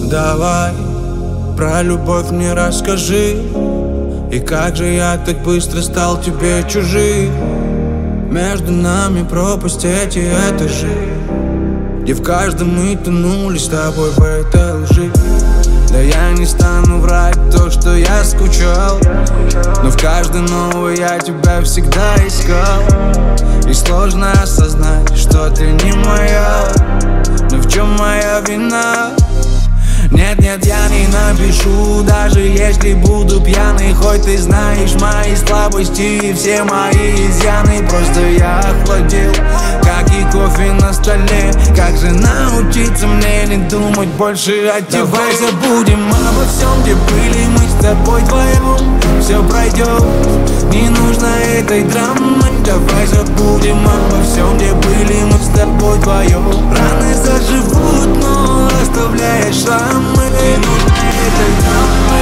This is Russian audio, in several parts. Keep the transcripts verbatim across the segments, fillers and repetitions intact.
Давай про любовь мне расскажи. И как же я так быстро стал тебе чужим. Между нами пропасть эти этажи, где в каждом мы тонули с тобой в этой лжи. Да я не стану врать то, что я скучал, но в каждой новой я тебя всегда искал. И сложно осознать, что ты не моя. Но в чем моя вина? Нет, нет, я не напишу, даже если буду пьяный. Хоть ты знаешь мои слабости и все мои изъяны. Просто я охладел, как и кофе на столе. Как же научиться мне не думать больше о тебе? Давай забудем обо всем, где были мы с тобой вдвоем. Все пройдет, не нужно этой драмы. Давай забудем обо всем, где были мы с тобой вдвоем. Раны заживут, но оставляя шрамы. Не нужно этой драмы,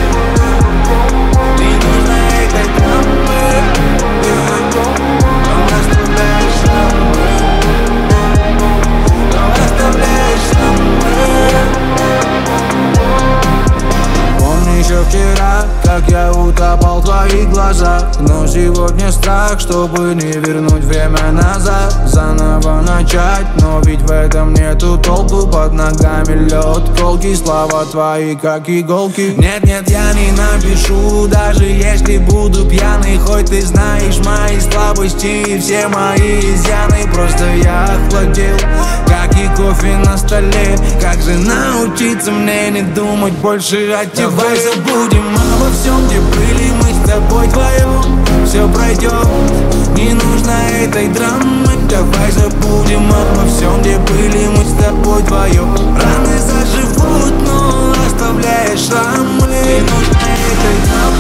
не нужно этой драмы. Но оставляешь шрамы, но оставляешь шрамы. Помню еще вчера, как я утопал в твоих глазах. Но сегодня страх, чтобы не вернуть время назад. Заново начать, но ведь в этом нету толку. Под ногами лед, колкие слова твои, как иголки. Нет, нет, я не напишу, даже если буду пьяный. Хоть ты знаешь мои слабости и все мои изъяны. Просто я охладел, как и кофе на столе. Как же научиться мне не думать больше о тебе? Давай забудем обо всем, где были мы с тобой вдвоем. Все пройдет, не нужно этой драмы. Давай забудем обо всем, где были мы с тобой вдвоем. Раны заживут, но оставляешь шрамы. Не нужно этой драмы.